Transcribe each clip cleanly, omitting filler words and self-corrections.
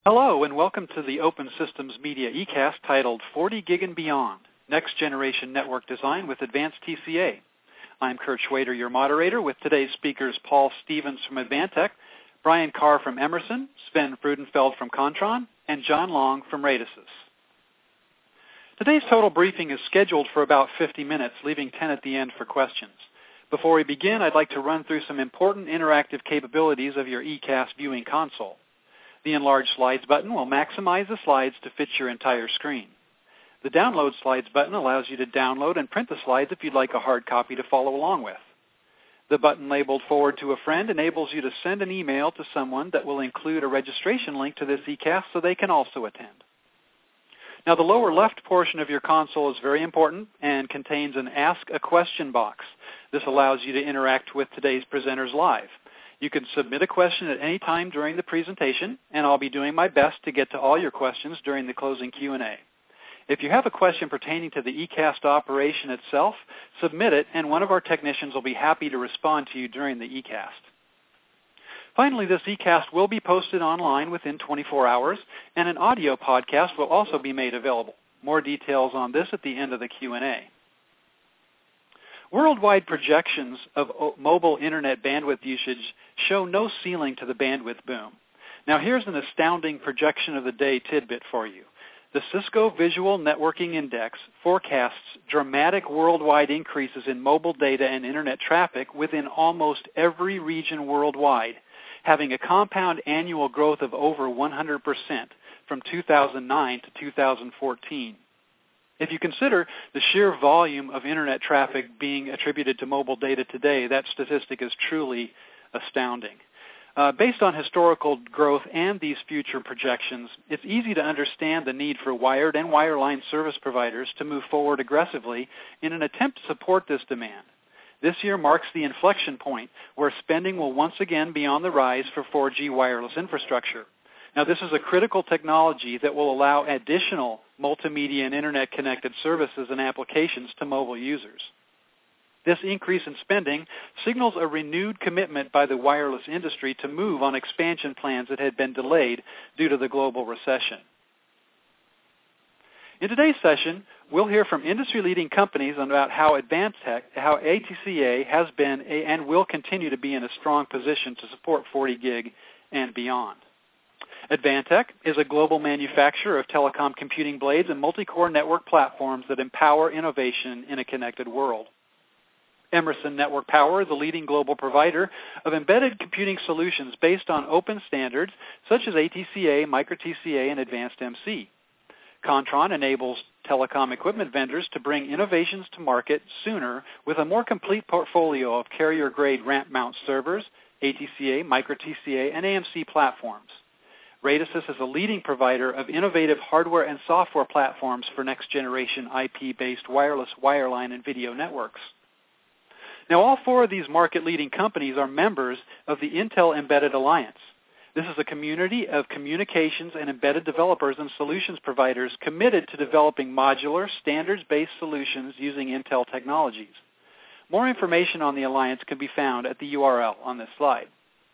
Hello, and welcome to the Open Systems Media eCast titled 40 Gig and Beyond, Next Generation Network Design with Advanced TCA. I'm Kurt Schwader, your moderator, with today's speakers Paul Stevens from Advantech, Brian Carr from Emerson, Sven Freudenfeld from Kontron, and John Long from Radisys. Today's total briefing is scheduled for about 50 minutes, leaving 10 at the end for questions. Before we begin, I'd like to run through some important interactive capabilities of your eCast viewing console. The Enlarge Slides button will maximize the slides to fit your entire screen. The Download Slides button allows you to download and print the slides if you'd like a hard copy to follow along with. The button labeled Forward to a Friend enables you to send an email to someone that will include a registration link to this eCast so they can also attend. Now, the lower left portion of your console is very important and contains an Ask a Question box. This allows you to interact with today's presenters live. You can submit a question at any time during the presentation, and I'll be doing my best to get to all your questions during the closing Q&A. If you have a question pertaining to the eCast operation itself, submit it, and one of our technicians will be happy to respond to you during the eCast. Finally, this eCast will be posted online within 24 hours, and an audio podcast will also be made available. More details on this at the end of the Q&A. Worldwide projections of mobile internet bandwidth usage show no ceiling to the bandwidth boom. Now here's an astounding projection of the day tidbit for you. The Cisco Visual Networking Index forecasts dramatic worldwide increases in mobile data and internet traffic within almost every region worldwide, having a compound annual growth of over 100% from 2009 to 2014. If you consider the sheer volume of internet traffic being attributed to mobile data today, that statistic is truly astounding. Based on historical growth and these future projections, it's easy to understand the need for wired and wireline service providers to move forward aggressively in an attempt to support this demand. This year marks the inflection point where spending will once again be on the rise for 4G wireless infrastructure. Now, this is a critical technology that will allow additional multimedia and internet-connected services and applications to mobile users. This increase in spending signals a renewed commitment by the wireless industry to move on expansion plans that had been delayed due to the global recession. In today's session, we'll hear from industry-leading companies about how Advantech, how ATCA has been and will continue to be in a strong position to support 40 gig and beyond. Advantech is a global manufacturer of telecom computing blades and multi-core network platforms that empower innovation in a connected world. Emerson Network Power is a leading global provider of embedded computing solutions based on open standards such as ATCA, MicroTCA, and Advanced MC. Kontron enables telecom equipment vendors to bring innovations to market sooner with a more complete portfolio of carrier-grade ramp-mount servers, ATCA, MicroTCA, and AMC platforms. Radisys is a leading provider of innovative hardware and software platforms for next-generation IP-based wireless, wireline, and video networks. Now, all four of these market-leading companies are members of the Intel Embedded Alliance. This is a community of communications and embedded developers and solutions providers committed to developing modular, standards-based solutions using Intel technologies. More information on the Alliance can be found at the URL on this slide.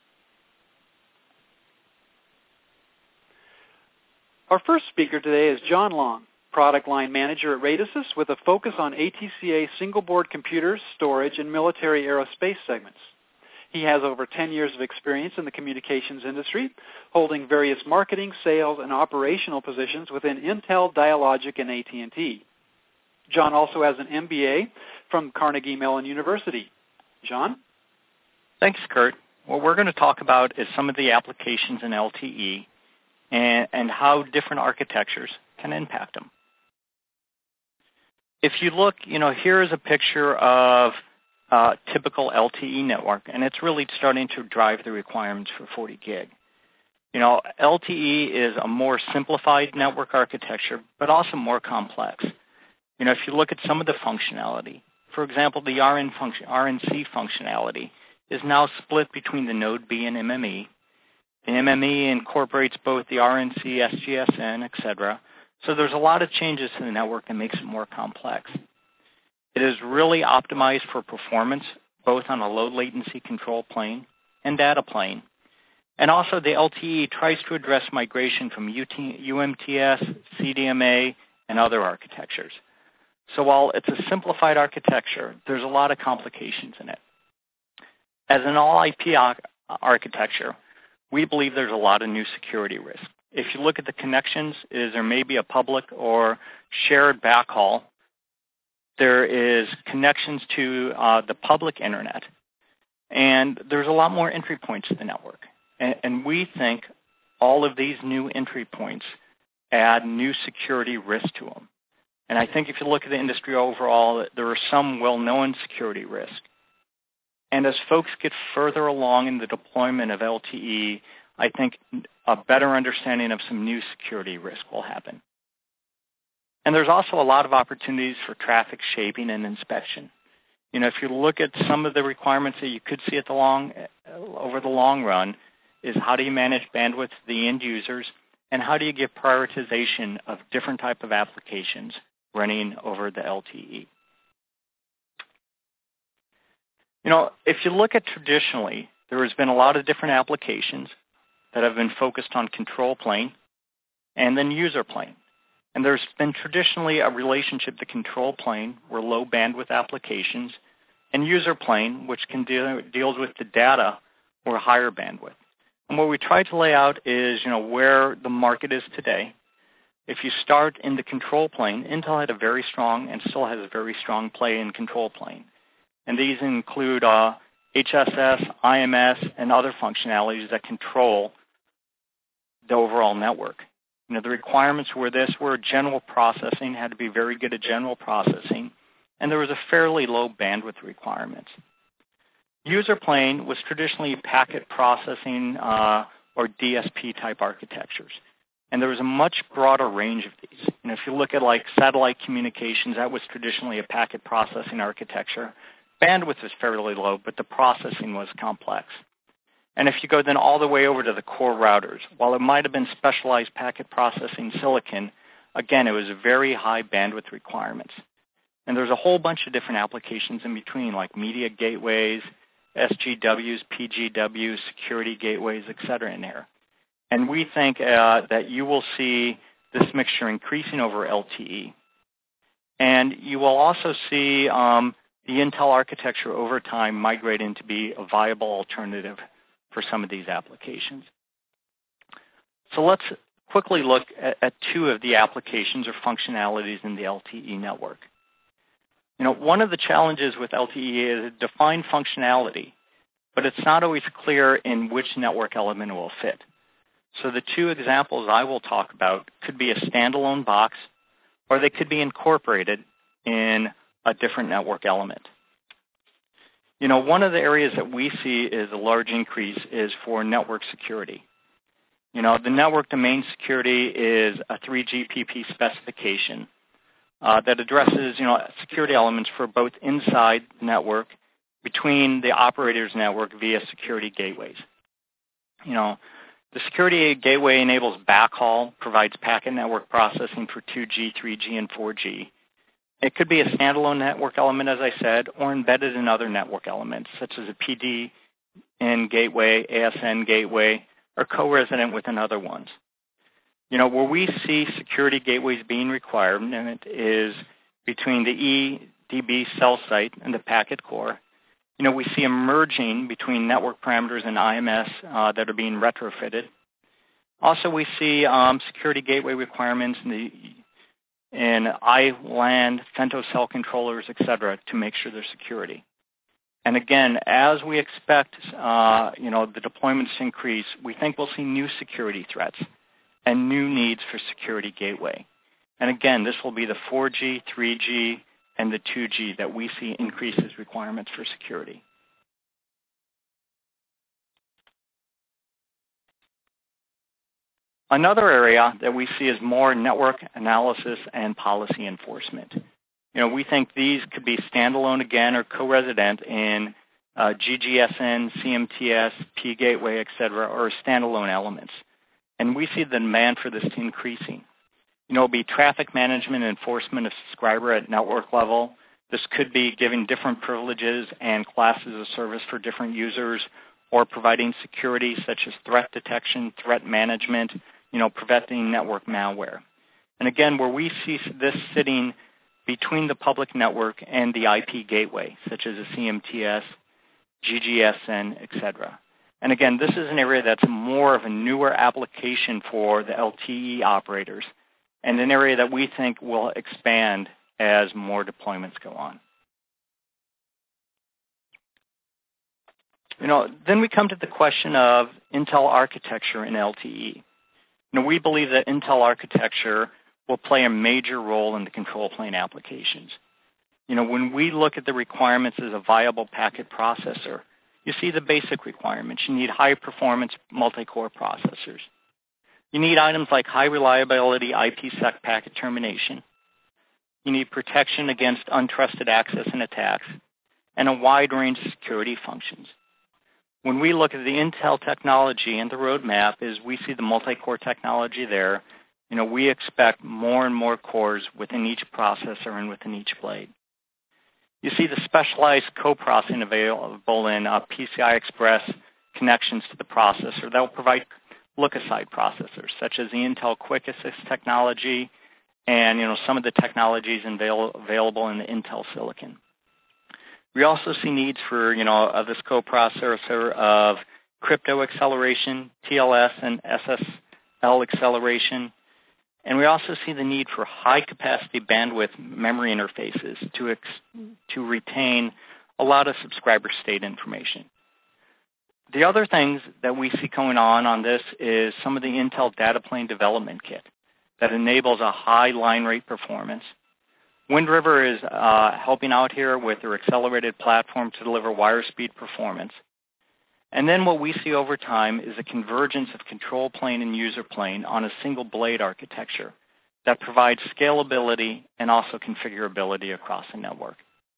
Our first speaker today is John Long, Product Line Manager at Radisys with a focus on ATCA single-board computers, storage, and military aerospace segments. He has over 10 years of experience in the communications industry, holding various marketing, sales, and operational positions within Intel, Dialogic, and AT&T. John also has an MBA from Carnegie Mellon University. John? Thanks, Kurt. What we're going to talk about is some of the applications in LTE and how different architectures can impact them. If you look, here is a picture of a typical LTE network, and it's really starting to drive the requirements for 40 gig. LTE is a more simplified network architecture, but also more complex. If you look at some of the functionality, for example, the RNC functionality is now split between the Node B and MME. The MME incorporates both the RNC, SGSN, etc. So there's a lot of changes to the network and makes it more complex. It is really optimized for performance, both on a low latency control plane and data plane. And also the LTE tries to address migration from UMTS, CDMA, and other architectures. So while it's a simplified architecture, there's a lot of complications in it. As an all-IP architecture, we believe there's a lot of new security risk. If you look at the connections, there may be a public or shared backhaul. There is connections to the public internet, and there's a lot more entry points to the network. And we think all of these new entry points add new security risk to them. And I think if you look at the industry overall, there are some well-known security risks. And as folks get further along in the deployment of LTE, I think a better understanding of some new security risk will happen. And there's also a lot of opportunities for traffic shaping and inspection. You know, if you look at some of the requirements that you could see over the long run, is how do you manage bandwidth to the end users, and how do you get prioritization of different type of applications running over the LTE. You know, if you look at traditionally, there has been a lot of different applications that have been focused on control plane and then user plane. And there's been traditionally a relationship to control plane, where low bandwidth applications, and user plane, which deals with the data, or higher bandwidth. And what we try to lay out is, you know, where the market is today. If you start in the control plane, Intel had a very strong and still has a very strong play in control plane. And these include HSS, IMS, and other functionalities that control the overall network. You know, the requirements were general processing, had to be very good at general processing, and there was a fairly low bandwidth requirements. User plane was traditionally packet processing or DSP type architectures. And there was a much broader range of these. And if you look at like satellite communications, that was traditionally a packet processing architecture. Bandwidth was fairly low, but the processing was complex. And if you go then all the way over to the core routers, while it might have been specialized packet processing silicon, again, it was very high bandwidth requirements. And there's a whole bunch of different applications in between, like media gateways, SGWs, PGWs, security gateways, et cetera, in there. And we think that you will see this mixture increasing over LTE. And you will also see the Intel architecture over time migrating to be a viable alternative for some of these applications. So let's quickly look at two of the applications or functionalities in the LTE network. You know, one of the challenges with LTE is defined functionality, but it's not always clear in which network element it will fit. So the two examples I will talk about could be a standalone box, or they could be incorporated in a different network element. You know, one of the areas that we see is a large increase is for network security. You know, the network domain security is a 3GPP specification that addresses, you know, security elements for both inside the network, between the operator's network via security gateways. You know, the security gateway enables backhaul, provides packet network processing for 2G, 3G, and 4G. It could be a standalone network element, as I said, or embedded in other network elements, such as a PDN gateway, ASN gateway, or co-resident within other ones. You know, where we see security gateways being required, and it is between the EDB cell site and the packet core. You know, we see a merging between network parameters and IMS that are being retrofitted. Also, we see security gateway requirements in iLAN, femtocell controllers, et cetera, to make sure there's security. And again, as we expect, you know, the deployments to increase, we think we'll see new security threats and new needs for security gateway. And again, this will be the 4G, 3G, and the 2G that we see increases requirements for security. Another area that we see is more network analysis and policy enforcement. You know, we think these could be standalone again or co-resident in GGSN, CMTS, P-Gateway, et cetera, or standalone elements. And we see the demand for this increasing. You know, it'll be traffic management and enforcement of subscriber at network level. This could be giving different privileges and classes of service for different users, or providing security such as threat detection, threat management, preventing network malware. And again, where we see this sitting between the public network and the IP gateway, such as a CMTS, GGSN, etc. And again, this is an area that's more of a newer application for the LTE operators, and an area that we think will expand as more deployments go on. Then we come to the question of Intel architecture in LTE. We believe that Intel architecture will play a major role in the control plane applications. When we look at the requirements as a viable packet processor, you see the basic requirements. You need high-performance multi-core processors. You need items like high-reliability IPsec packet termination. You need protection against untrusted access and attacks, and a wide range of security functions. When we look at the Intel technology and the roadmap, as we see the multi-core technology there, we expect more and more cores within each processor and within each blade. You see the specialized co-processing available in PCI Express connections to the processor that will provide look-aside processors, such as the Intel Quick Assist technology and some of the technologies available in the Intel Silicon. We also see needs for this co-processor of crypto acceleration, TLS and SSL acceleration. And we also see the need for high-capacity bandwidth memory interfaces to retain a lot of subscriber state information. The other things that we see going on this is some of the Intel Data Plane Development Kit that enables a high line rate performance. Wind River is helping out here with their accelerated platform to deliver wire speed performance. And then what we see over time is a convergence of control plane and user plane on a single blade architecture that provides scalability and also configurability across the network.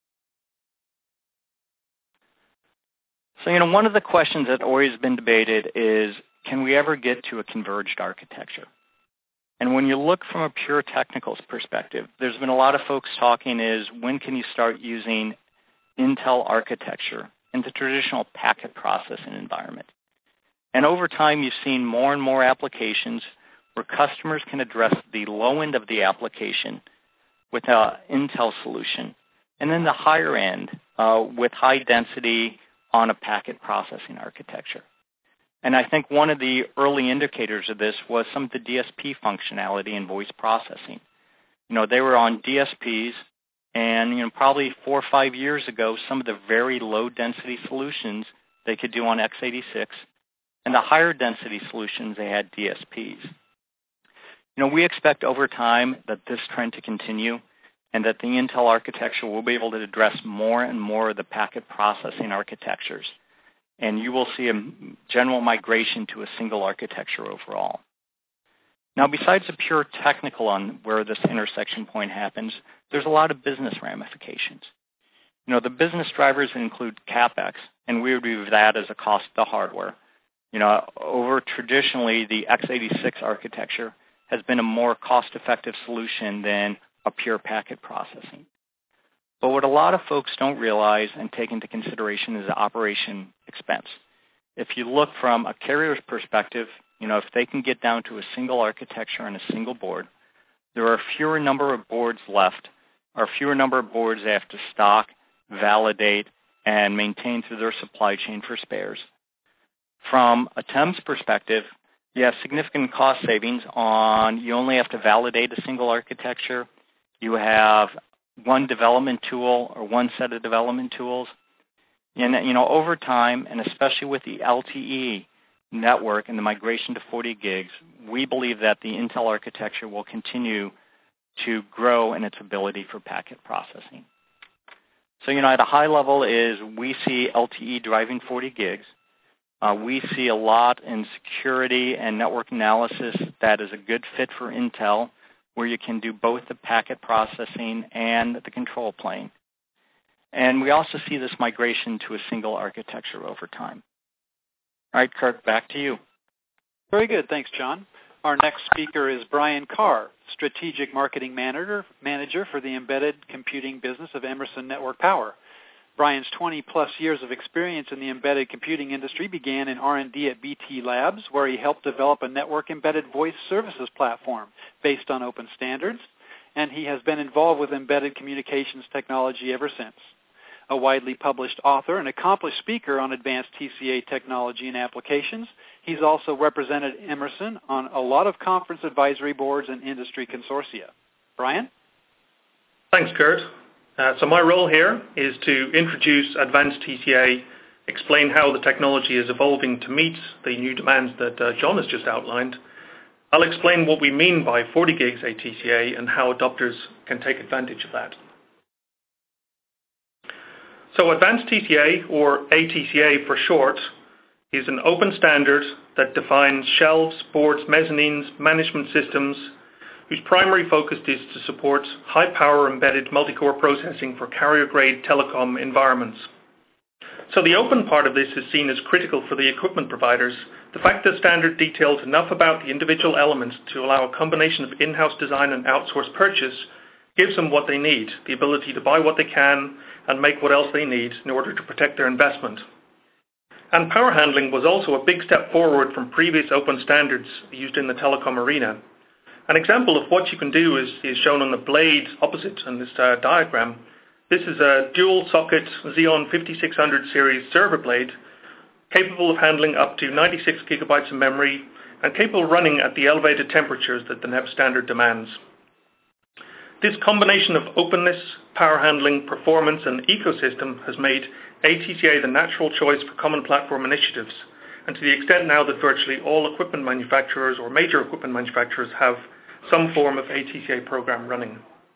So, one of the questions that always been debated is, can we ever get to a converged architecture? And when you look from a pure technical perspective, there's been a lot of folks talking is, when can you start using Intel architecture in the traditional packet processing environment? And over time, you've seen more and more applications where customers can address the low end of the application with an Intel solution, and then the higher end with high density on a packet processing architecture. And I think one of the early indicators of this was some of the DSP functionality in voice processing. They were on DSPs, and probably 4 or 5 years ago, some of the very low-density solutions they could do on x86, and the higher density solutions, they had DSPs. We expect over time that this trend to continue, and that the Intel architecture will be able to address more and more of the packet processing architectures. And you will see a general migration to a single architecture overall. Now, besides the pure technical on where this intersection point happens, there's a lot of business ramifications. The business drivers include CapEx, and we would view that as a cost of the hardware. Over traditionally, the x86 architecture has been a more cost-effective solution than a pure packet processing. But what a lot of folks don't realize and take into consideration is the operation expense. If you look from a carrier's perspective, if they can get down to a single architecture and a single board, there are fewer number of boards left, or fewer number of boards they have to stock, validate, and maintain through their supply chain for spares. From a TEMS perspective, you have significant cost savings on, you only have to validate a single architecture. You have one development tool or one set of development tools. And, over time, and especially with the LTE network and the migration to 40 gigs, we believe that the Intel architecture will continue to grow in its ability for packet processing. So, at a high level is we see LTE driving 40 gigs. We see a lot in security and network analysis that is a good fit for Intel, where you can do both the packet processing and the control plane. And we also see this migration to a single architecture over time. All right, Kirk, back to you. Very good. Thanks, John. Our next speaker is Brian Carr, Strategic Marketing Manager for the Embedded Computing Business of Emerson Network Power. Brian's 20-plus years of experience in the embedded computing industry began in R&D at BT Labs, where he helped develop a network-embedded voice services platform based on open standards, and he has been involved with embedded communications technology ever since. A widely published author and accomplished speaker on advanced TCA technology and applications, he's also represented Emerson on a lot of conference advisory boards and industry consortia. Brian? Thanks, Kurt. So my role here is to introduce advanced TCA, explain how the technology is evolving to meet the new demands that John has just outlined. I'll explain what we mean by 40 gigs ATCA and how adopters can take advantage of that. So advanced TCA, or ATCA for short, is an open standard that defines shelves, boards, mezzanines, management systems, whose primary focus is to support high-power embedded multi-core processing for carrier-grade telecom environments. So the open part of this is seen as critical for the equipment providers. The fact that standard details enough about the individual elements to allow a combination of in-house design and outsourced purchase gives them what they need, the ability to buy what they can and make what else they need in order to protect their investment. And power handling was also a big step forward from previous open standards used in the telecom arena. An example of what you can do is shown on the blade opposite in this diagram. This is a dual-socket Xeon 5600 series server blade capable of handling up to 96 gigabytes of memory and capable of running at the elevated temperatures that the NEB standard demands. This combination of openness, power handling, performance, and ecosystem has made ATCA the natural choice for common platform initiatives, and to the extent now that virtually all equipment manufacturers or major equipment manufacturers have some form of ATCA program running.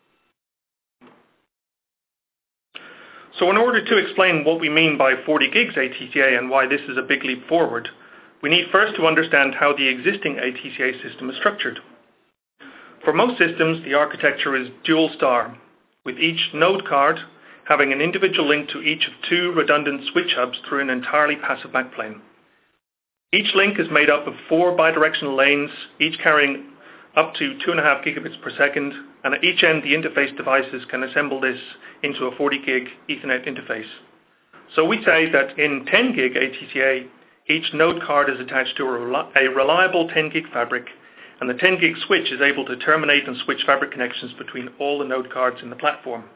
So in order to explain what we mean by 40 gigs ATCA and why this is a big leap forward, we need first to understand how the existing ATCA system is structured. For most systems, the architecture is dual star, with each node card having an individual link to each of two redundant switch hubs through an entirely passive backplane. Each link is made up of 4 bidirectional lanes, each carrying up to 2.5 gigabits per second, and at each end the interface devices can assemble this into a 40 gig Ethernet interface. So we say that in 10 gig ATCA, each node card is attached to a reliable 10 gig fabric, and the 10 gig switch is able to terminate and switch fabric connections between all the node cards in the platform.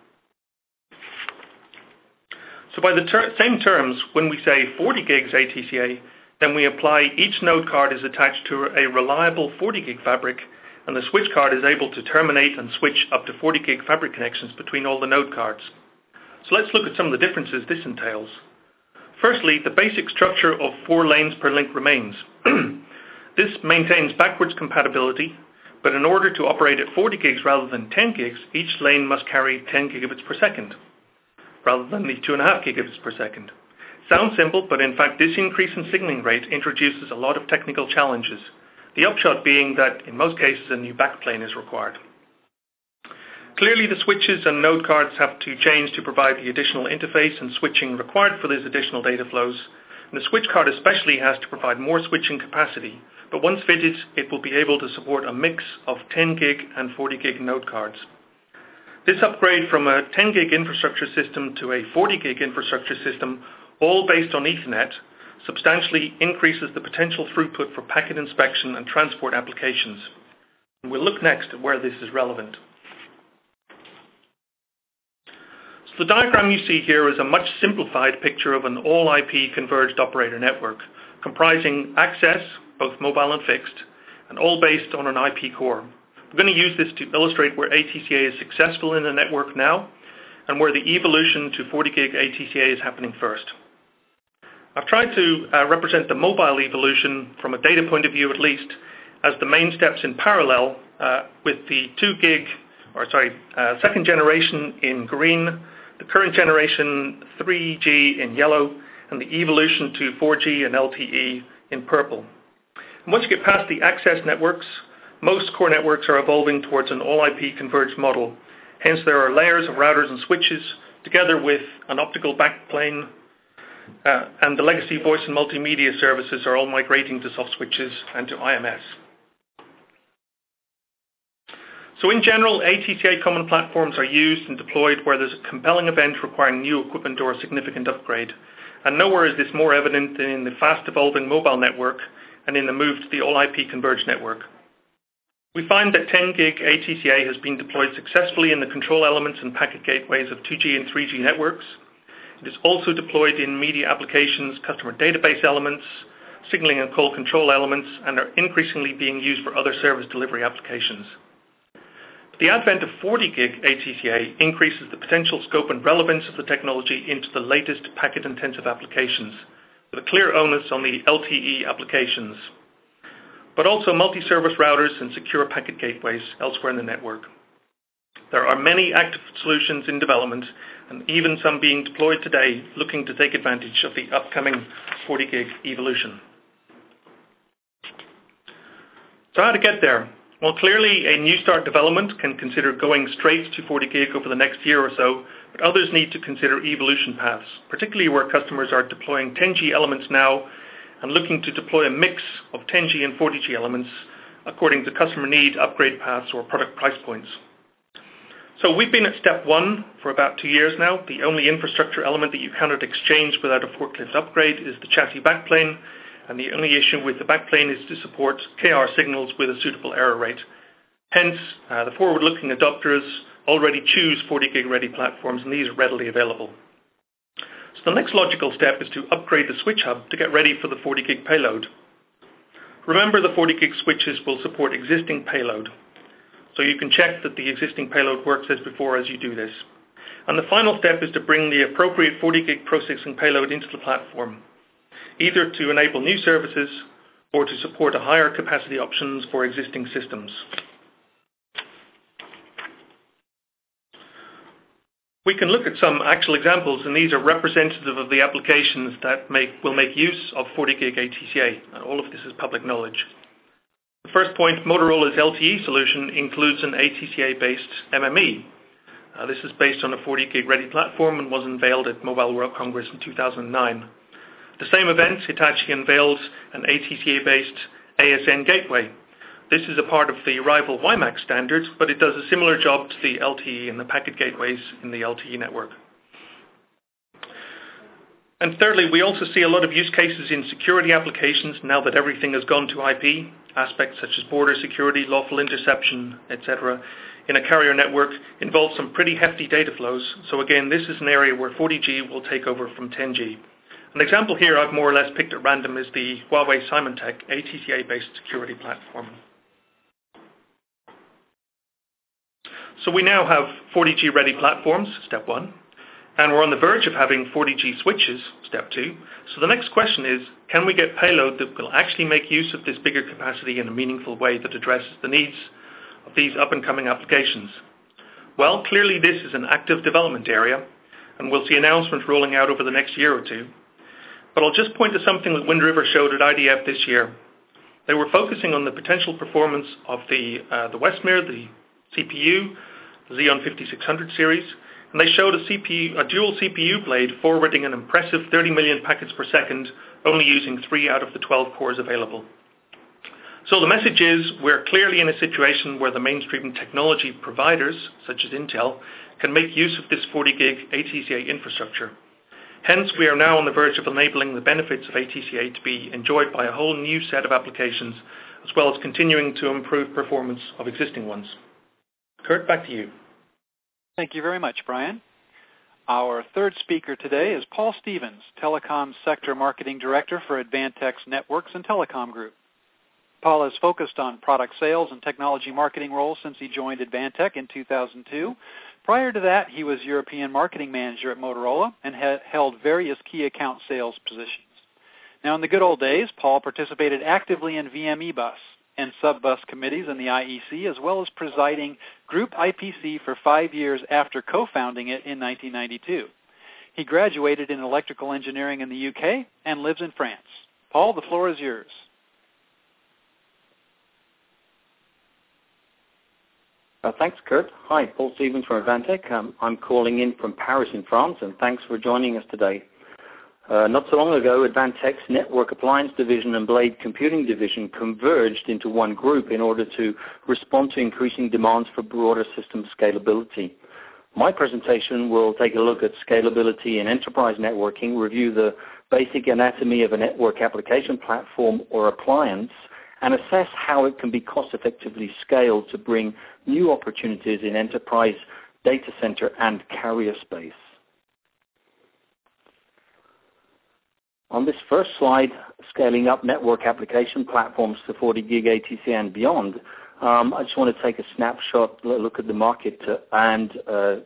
So by the same terms, when we say 40 gigs ATCA, then we apply each node card is attached to a reliable 40 gig fabric, and the switch card is able to terminate and switch up to 40 gig fabric connections between all the node cards. So let's look at some of the differences this entails. Firstly, the basic structure of 4 lanes per link remains. This maintains backwards compatibility, but in order to operate at 40 gigs rather than 10 gigs, each lane must carry 10 gigabits per second, rather than the 2.5 gigabits per second. Sounds simple, but in fact this increase in signaling rate introduces a lot of technical challenges, the upshot being that in most cases a new backplane is required. Clearly the switches and node cards have to change to provide the additional interface and switching required for these additional data flows, and the switch card especially has to provide more switching capacity, but once fitted it will be able to support a mix of 10 gig and 40 gig node cards. This upgrade from a 10 gig infrastructure system to a 40 gig infrastructure system, all based on Ethernet, substantially increases the potential throughput for packet inspection and transport applications. And we'll look next at where this is relevant. So the diagram you see here is a much simplified picture of an all-IP converged operator network, comprising access, both mobile and fixed, and all based on an IP core. We're going to use this to illustrate where ATCA is successful in the network now, and where the evolution to 40 gig ATCA is happening first. I've tried to represent the mobile evolution from a data point of view at least as the main steps in parallel with the second generation in green, the current generation 3G in yellow, and the evolution to 4G and LTE in purple. And once you get past the access networks, most core networks are evolving towards an all-IP converged model. Hence there are layers of routers and switches together with an optical backplane, and the legacy voice and multimedia services are all migrating to soft switches and to IMS. So in general, ATCA common platforms are used and deployed where there's a compelling event requiring new equipment or a significant upgrade. And nowhere is this more evident than in the fast-evolving mobile network and in the move to the all-IP converged network. We find that 10 gig ATCA has been deployed successfully in the control elements and packet gateways of 2G and 3G networks. It is also deployed in media applications, customer database elements, signaling and call control elements, and are increasingly being used for other service delivery applications. The advent of 40 gig ATCA increases the potential scope and relevance of the technology into the latest packet-intensive applications, with a clear onus on the LTE applications, but also multi-service routers and secure packet gateways elsewhere in the network. There are many active solutions in development, and even some being deployed today looking to take advantage of the upcoming 40 gig evolution. So how to get there? Well, clearly a new start development can consider going straight to 40 gig over the next year or so, but others need to consider evolution paths, particularly where customers are deploying 10G elements now and looking to deploy a mix of 10G and 40G elements according to customer need, upgrade paths, or product price points. So we've been at step 1 for about 2 years now. The only infrastructure element that you cannot exchange without a forklift upgrade is the chassis backplane, and the only issue with the backplane is to support KR signals with a suitable error rate. Hence, the forward-looking adopters already choose 40 gig ready platforms, and these are readily available. So the next logical step is to upgrade the switch hub to get ready for the 40 gig payload. Remember, the 40 gig switches will support existing payload, so you can check that the existing payload works as before as you do this. And the final step is to bring the appropriate 40 gig processing payload into the platform, either to enable new services or to support a higher capacity options for existing systems. We can look at some actual examples, and these are representative of the applications that will make use of 40 gig ATCA, and all of this is public knowledge. The first point, Motorola's LTE solution includes an ATCA-based MME. This is based on a 40 gig ready platform and was unveiled at Mobile World Congress in 2009. The same event, Hitachi unveiled an ATCA-based ASN gateway. This is a part of the rival WiMAX standard, but it does a similar job to the LTE and the packet gateways in the LTE network. And thirdly, we also see a lot of use cases in security applications now that everything has gone to IP. Aspects such as border security, lawful interception, etc. in a carrier network involve some pretty hefty data flows. So again, this is an area where 40G will take over from 10G. An example here I've more or less picked at random is the Huawei Symantec ATCA-based security platform. So we now have 40G ready platforms, step 1, and we're on the verge of having 40G switches, step 2. So the next question is, can we get payload that will actually make use of this bigger capacity in a meaningful way that addresses the needs of these up-and-coming applications? Well, clearly this is an active development area, and we'll see announcements rolling out over the next year or two. But I'll just point to something that Wind River showed at IDF this year. They were focusing on the potential performance of the Westmere, the CPU, the Xeon 5600 series, and they showed a dual CPU blade forwarding an impressive 30 million packets per second, only using 3 out of the 12 cores available. So the message is, we're clearly in a situation where the mainstream technology providers, such as Intel, can make use of this 40 gig ATCA infrastructure. Hence, we are now on the verge of enabling the benefits of ATCA to be enjoyed by a whole new set of applications, as well as continuing to improve performance of existing ones. Kurt, back to you. Thank you very much, Brian. Our third speaker today is Paul Stevens, Telecom Sector Marketing Director for Advantech's Networks and Telecom Group. Paul has focused on product sales and technology marketing roles since he joined Advantech in 2002. Prior to that, he was European Marketing Manager at Motorola and held various key account sales positions. Now, in the good old days, Paul participated actively in VME Bus and sub-bus committees in the IEC, as well as presiding Group IPC for 5 years after co-founding it in 1992. He graduated in electrical engineering in the UK and lives in France. Paul, the floor is yours. Thanks, Kurt. Hi, Paul Stevens from Advantech. I'm calling in from Paris in France, and thanks for joining us today. Not so long ago, Advantech's Network Appliance Division and Blade Computing Division converged into one group in order to respond to increasing demands for broader system scalability. My presentation will take a look at scalability in enterprise networking, review the basic anatomy of a network application platform or appliance, and assess how it can be cost-effectively scaled to bring new opportunities in enterprise data center and carrier space. On this first slide, scaling up network application platforms to 40 gig ATC and beyond, I just want to take a snapshot, look at the market and to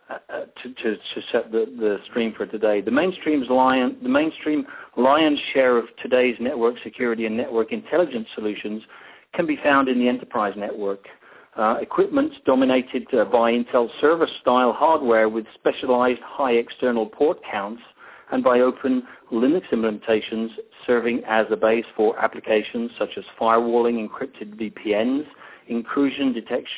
set the stream for today. The mainstream lion's share of today's network security and network intelligence solutions can be found in the enterprise network. Equipment dominated by Intel server-style hardware with specialized high external port counts, and by open Linux implementations serving as a base for applications such as firewalling, encrypted VPNs, intrusion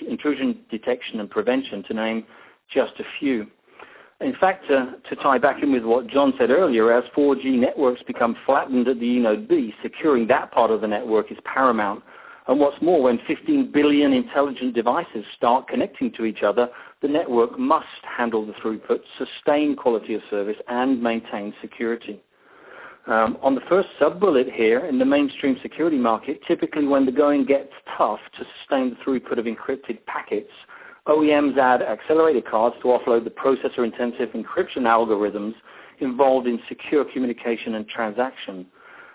detection and prevention, to name just a few. In fact, to tie back in with what John said earlier, as 4G networks become flattened at the eNode B, securing that part of the network is paramount. And what's more, when 15 billion intelligent devices start connecting to each other, the network must handle the throughput, sustain quality of service, and maintain security. On the first sub-bullet here, in the mainstream security market, typically when the going gets tough to sustain the throughput of encrypted packets, OEMs add accelerator cards to offload the processor-intensive encryption algorithms involved in secure communication and transaction.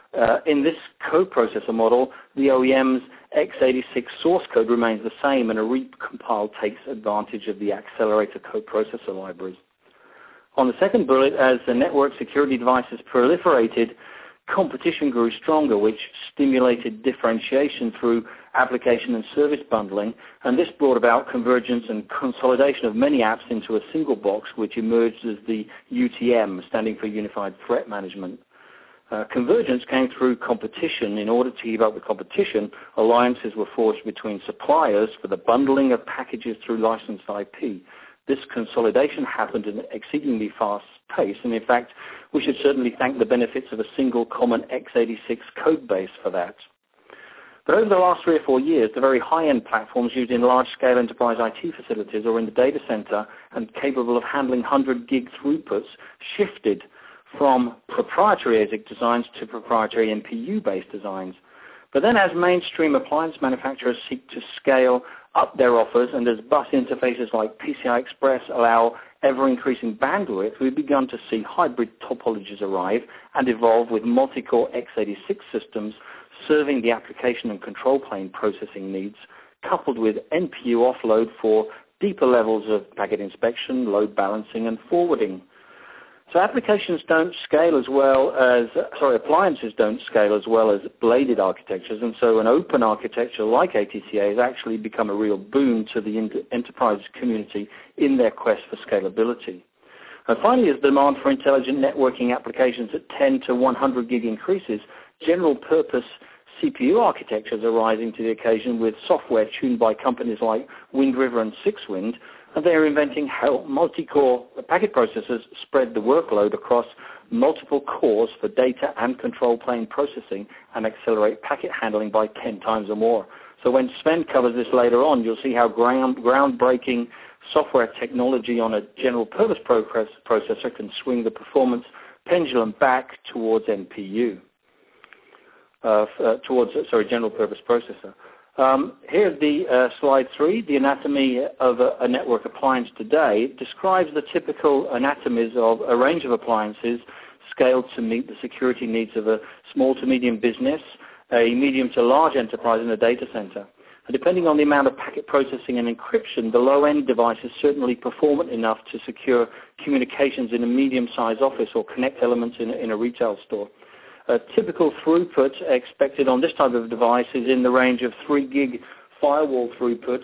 In this coprocessor model, the OEM's x86 source code remains the same, and a recompile takes advantage of the accelerator coprocessor libraries. On the second bullet, as the network security devices proliferated, competition grew stronger, which stimulated differentiation through application and service bundling, and this brought about convergence and consolidation of many apps into a single box, which emerged as the UTM, standing for Unified Threat Management. Convergence came through competition. In order to keep up with competition, alliances were forged between suppliers for the bundling of packages through licensed IP. This consolidation happened at an exceedingly fast pace, and in fact, we should certainly thank the benefits of a single common x86 code base for that. But over the last 3 or 4 years, the very high-end platforms used in large-scale enterprise IT facilities or in the data center and capable of handling 100 gig throughputs shifted from proprietary ASIC designs to proprietary NPU-based designs. But then as mainstream appliance manufacturers seek to scale up their offers, and as bus interfaces like PCI Express allow ever-increasing bandwidth, we've begun to see hybrid topologies arrive and evolve with multi-core x86 systems serving the application and control plane processing needs, coupled with NPU offload for deeper levels of packet inspection, load balancing, and forwarding. So applications don't scale as well as, appliances don't scale as well as bladed architectures, and so an open architecture like ATCA has actually become a real boon to the enterprise community in their quest for scalability. And finally, as the demand for intelligent networking applications at 10 to 100 gig increases, general purpose CPU architectures are rising to the occasion with software tuned by companies like Wind River and Sixwind, and they are inventing how multi-core packet processors spread the workload across multiple cores for data and control plane processing and accelerate packet handling by 10 times or more. So when Sven covers this later on, you'll see how groundbreaking software technology on a general purpose processor can swing the performance pendulum back towards NPU, general purpose processor. Here's the slide 3, the anatomy of a network appliance today. It describes the typical anatomies of a range of appliances scaled to meet the security needs of a small to medium business, a medium to large enterprise, and a data center. And depending on the amount of packet processing and encryption, the low-end device is certainly performant enough to secure communications in a medium-sized office or connect elements in a retail store. A typical throughput expected on this type of device is in the range of 3 gig firewall throughputs,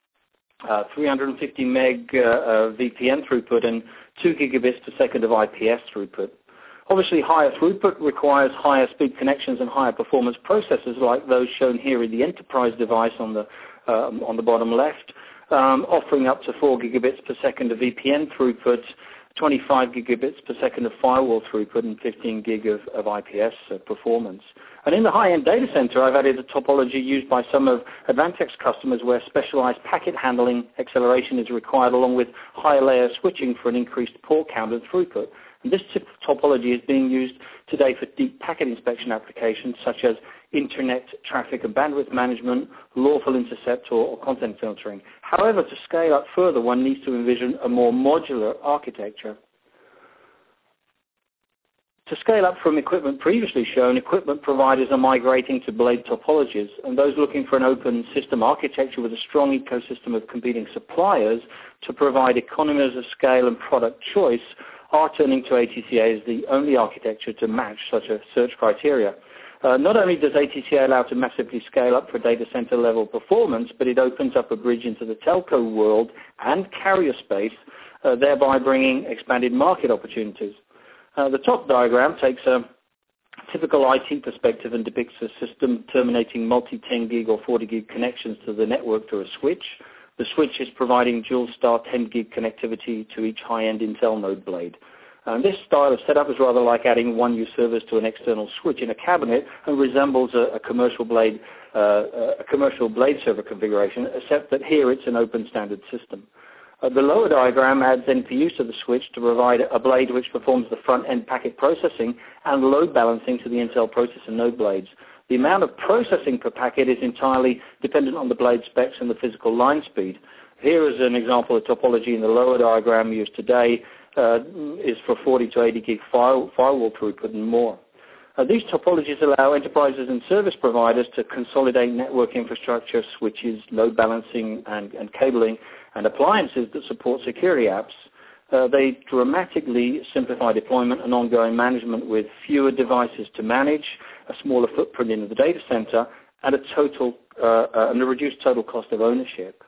350 meg VPN throughput, and 2 gigabits per second of IPS throughput. Obviously, higher throughput requires higher speed connections and higher performance processors like those shown here in the enterprise device on the bottom left, offering up to 4 gigabits per second of VPN throughput 25 gigabits per second of firewall throughput, and 15 gig of IPS performance. And in the high-end data center, I've added a topology used by some of Advantech's customers where specialized packet handling acceleration is required along with higher layer switching for an increased port count and throughput. And this topology is being used today for deep packet inspection applications such as internet traffic and bandwidth management, lawful intercept, or content filtering. However, to scale up further, one needs to envision a more modular architecture. To scale up from equipment previously shown, equipment providers are migrating to blade topologies, and those looking for an open system architecture with a strong ecosystem of competing suppliers to provide economies of scale and product choice are turning to ATCA as the only architecture to match such a search criteria. Not only does ATCA allow to massively scale up for data center level performance, but it opens up a bridge into the telco world and carrier space, thereby bringing expanded market opportunities. The top diagram takes a typical IT perspective and depicts a system terminating multi-10 gig or 40 gig connections to the network through a switch. The switch is providing dual-star 10 gig connectivity to each high-end Intel node blade. This style of setup is rather like adding 1U servers to an external switch in a cabinet and resembles a commercial blade server configuration, except that here it's an open standard system. The lower diagram adds NPUs to the switch to provide a blade which performs the front-end packet processing and load balancing to the Intel processor node blades. The amount of processing per packet is entirely dependent on the blade specs and the physical line speed. Here is an example of topology in the lower diagram used today is for 40 to 80 gig firewall throughput and more. These topologies allow enterprises and service providers to consolidate network infrastructure, switches, load balancing, and cabling, and appliances that support security apps. They dramatically simplify deployment and ongoing management with fewer devices to manage, a smaller footprint in the data center, and a reduced total cost of ownership.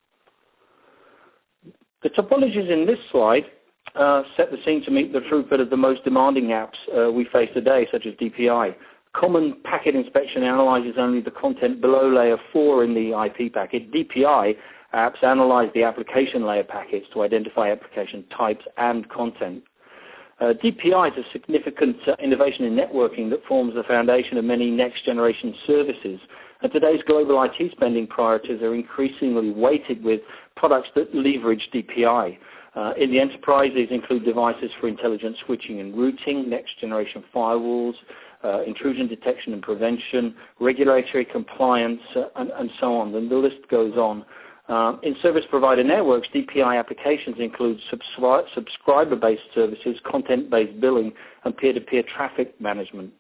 The topologies in this slide set the scene to meet the throughput of the most demanding apps we face today, such as DPI. Common packet inspection analyzes only the content below layer 4 in the IP packet. DPI apps analyze the application layer packets to identify application types and content. DPI is a significant innovation in networking that forms the foundation of many next-generation services. And today's global IT spending priorities are increasingly weighted with products that leverage DPI. In the enterprise, these include devices for intelligent switching and routing, next-generation firewalls, intrusion detection and prevention, regulatory compliance, and so on. And the list goes on. In service provider networks, DPI applications include subscriber-based services, content-based billing, and peer-to-peer traffic management.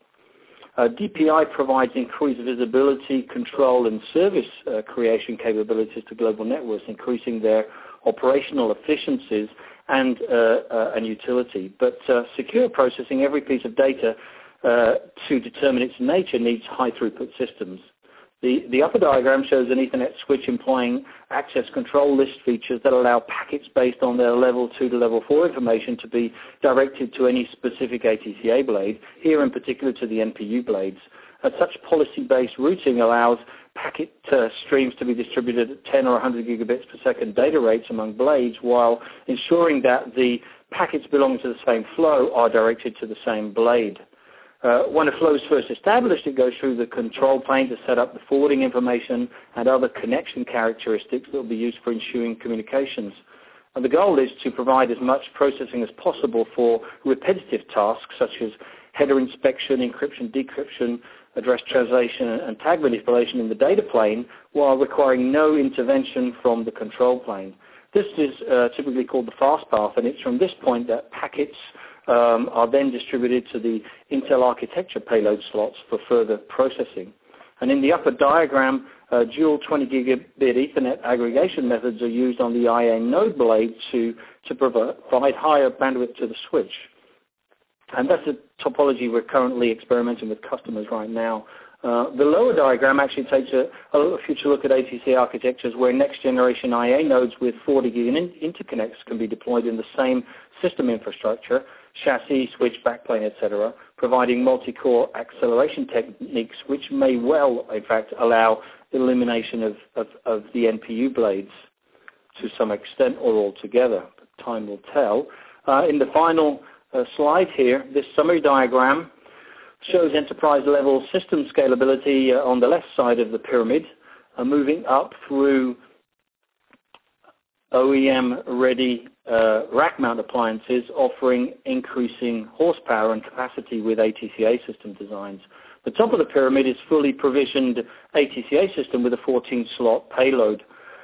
DPI provides increased visibility, control, and service creation capabilities to global networks, increasing their operational efficiencies and utility. But secure processing every piece of data to determine its nature needs high-throughput systems. The upper diagram shows an Ethernet switch employing access control list features that allow packets based on their level 2 to level 4 information to be directed to any specific ATCA blade, here in particular to the NPU blades. Such policy-based routing allows packet streams to be distributed at 10 or 100 gigabits per second data rates among blades while ensuring that the packets belonging to the same flow are directed to the same blade. When a flow is first established, it goes through the control plane to set up the forwarding information and other connection characteristics that will be used for ensuing communications. And the goal is to provide as much processing as possible for repetitive tasks such as header inspection, encryption, decryption, address translation, and tag manipulation in the data plane while requiring no intervention from the control plane. This is typically called the fast path, and it's from this point that packets are then distributed to the Intel architecture payload slots for further processing. And in the upper diagram, dual 20 gigabit Ethernet aggregation methods are used on the IA node blade to provide higher bandwidth to the switch. And that's a topology we're currently experimenting with customers right now. The lower diagram actually takes a future look at ATCA architectures where next-generation IA nodes with 40 gig interconnects can be deployed in the same system infrastructure, chassis, switch, backplane, etc., providing multi-core acceleration techniques which may well, in fact, allow elimination of the NPU blades to some extent or altogether. Time will tell. In the final slide here, this summary diagram shows enterprise-level system scalability on the left side of the pyramid, moving up through OEM-ready rack-mount appliances offering increasing horsepower and capacity with ATCA system designs. The top of the pyramid is fully provisioned ATCA system with a 14-slot payload.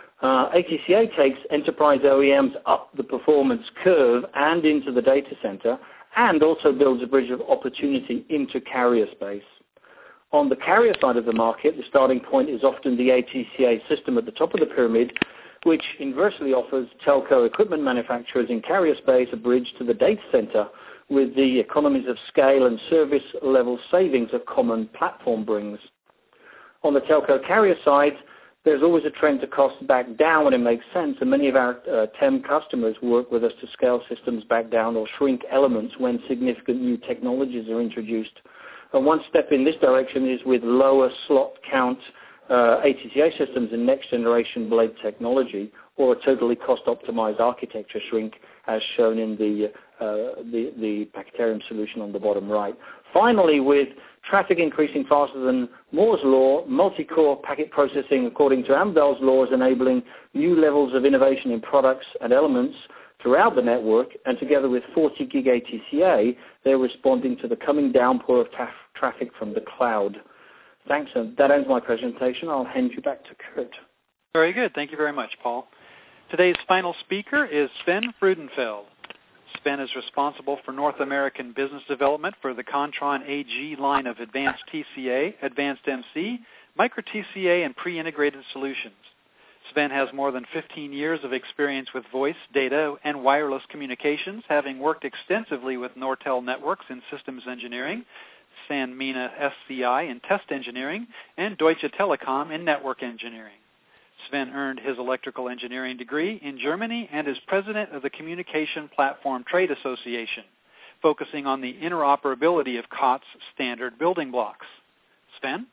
ATCA takes enterprise OEMs up the performance curve and into the data center, and also builds a bridge of opportunity into carrier space. On the carrier side of the market, the starting point is often the ATCA system at the top of the pyramid, which inversely offers telco equipment manufacturers in carrier space a bridge to the data center with the economies of scale and service level savings a common platform brings. On the telco carrier side, there's always a trend to cost back down when it makes sense, and many of our TEM customers work with us to scale systems back down or shrink elements when significant new technologies are introduced. And one step in this direction is with lower slot count ATCA systems and next-generation blade technology, or a totally cost-optimized architecture shrink, as shown in the Pachyterium solution on the bottom right. Finally, with traffic increasing faster than Moore's law, multi-core packet processing according to Amdahl's laws enabling new levels of innovation in products and elements throughout the network, and together with 40 gig ATCA, they're responding to the coming downpour of traffic from the cloud. Thanks, and that ends my presentation. I'll hand you back to Kurt. Very good. Thank you very much, Paul. Today's final speaker is Sven Freudenfeld. Sven is responsible for North American business development for the Kontron AG line of Advanced TCA, Advanced MC, Micro TCA, and pre-integrated solutions. Sven has more than 15 years of experience with voice, data, and wireless communications, having worked extensively with Nortel Networks in systems engineering, Sanmina SCI in test engineering, and Deutsche Telekom in network engineering. Sven earned his electrical engineering degree in Germany and is president of the Communication Platform Trade Association, focusing on the interoperability of COTS standard building blocks. Sven?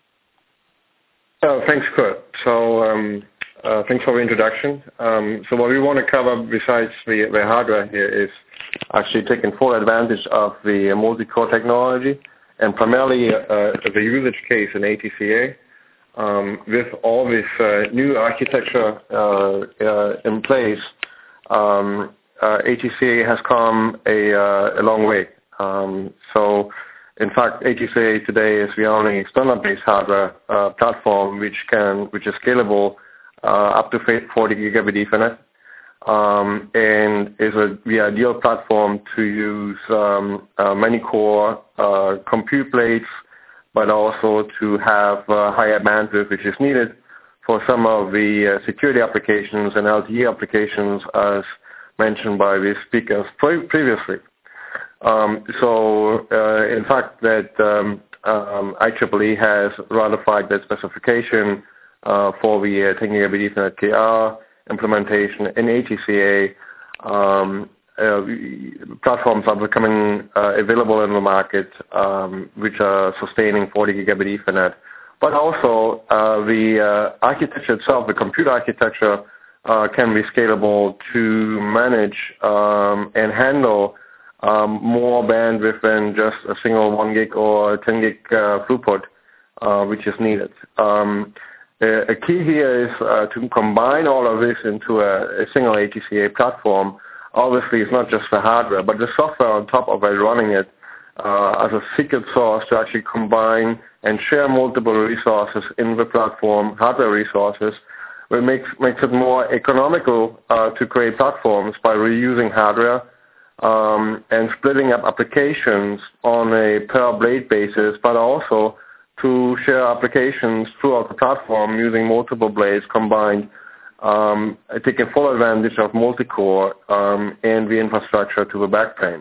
Thanks, Kurt. So thanks for the introduction. So what we want to cover besides the hardware here is actually taking full advantage of the multi-core technology and primarily the usage case in ATCA. With all this new architecture in place, ATCA has come a long way. So, in fact, ATCA today is the only standard-based hardware platform which is scalable up to 40 gigabit Ethernet, and is the ideal platform to use many core compute blades, but also to have higher bandwidth, which is needed for some of the security applications and LTE applications, as mentioned by the speakers previously. In fact, that IEEE has ratified that specification for the 10 gigabit Ethernet KR implementation in ATCA. Platforms are becoming available in the market, which are sustaining 40 gigabit Ethernet. But also the architecture itself, the compute architecture, can be scalable to manage and handle more bandwidth than just a single 1 gig or 10 gig throughput, which is needed. A key here is to combine all of this into a single ATCA platform. Obviously, it's not just the hardware, but the software on top of it, running it as a secret sauce to actually combine and share multiple resources in the platform, hardware resources, which makes it more economical to create platforms by reusing hardware and splitting up applications on a per blade basis, but also to share applications throughout the platform using multiple blades combined, taking full advantage of multi-core and the infrastructure to the backplane.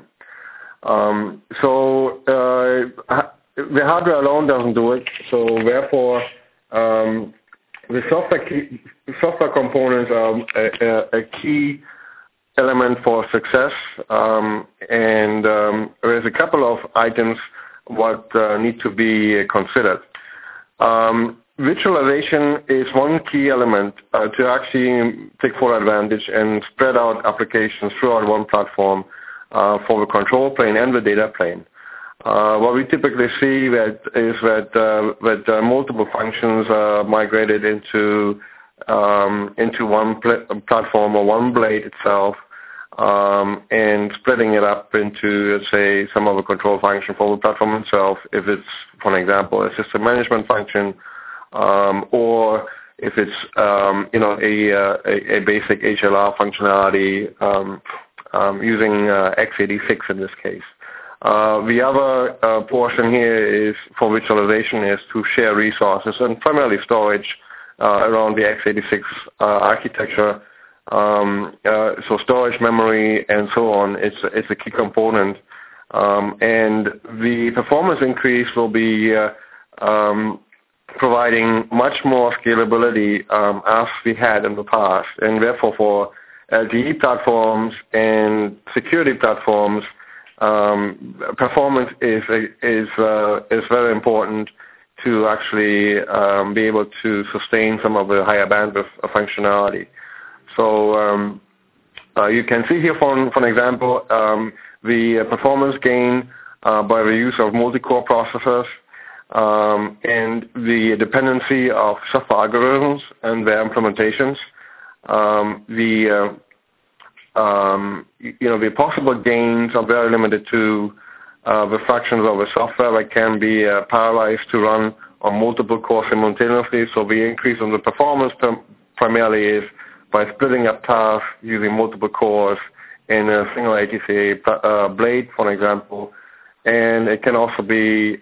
The hardware alone doesn't do it, so therefore the software components are a key element for success, and there's a couple of items what need to be considered. Virtualization is one key element to actually take full advantage and spread out applications throughout one platform for the control plane and the data plane. What we typically see is that multiple functions are migrated into one platform or one blade itself, and splitting it up into, let's say, some of the control function for the platform itself, if it's, for example, a system management function, or if it's a basic HLR functionality using x86 in this case. The other portion here is for virtualization is to share resources and primarily storage around the x86 architecture. So storage, memory, and so on. It's a key component, and the performance increase will be providing much more scalability as we had in the past, and therefore for LTE platforms and security platforms, performance is very important to actually be able to sustain some of the higher bandwidth functionality. So you can see here, for example, the performance gain by the use of multi-core processors and the dependency of software algorithms and their implementations. The possible gains are very limited to the fractions of the software that can be parallelized to run on multiple cores simultaneously. So the increase in the performance primarily is by splitting up tasks using multiple cores in a single ATCA blade, for example, and it can also be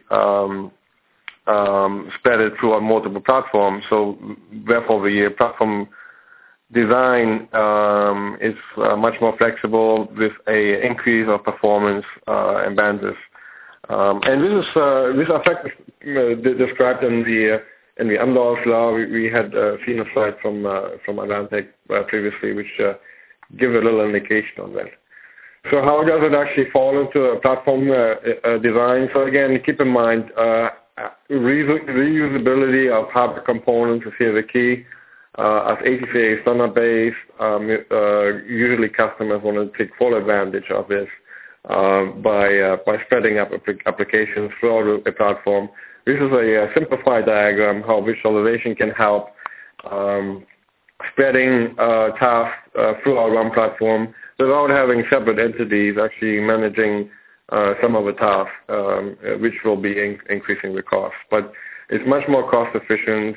spread through on multiple platforms. So therefore, the platform design is much more flexible with an increase of performance and bandwidth. And this effect is described in the Amdahl's law. We had seen a slide from Advantech previously, which gives a little indication on that. So how does it actually fall into a platform design? So again, keep in mind, reusability of hardware components is here the key. As ATCA is standard-based, usually customers want to take full advantage of this by spreading up applications throughout a platform. This is a simplified diagram how visualization can help spreading tasks throughout one platform without having separate entities actually managing some of the tasks, which will be increasing the cost. But it's much more cost efficient,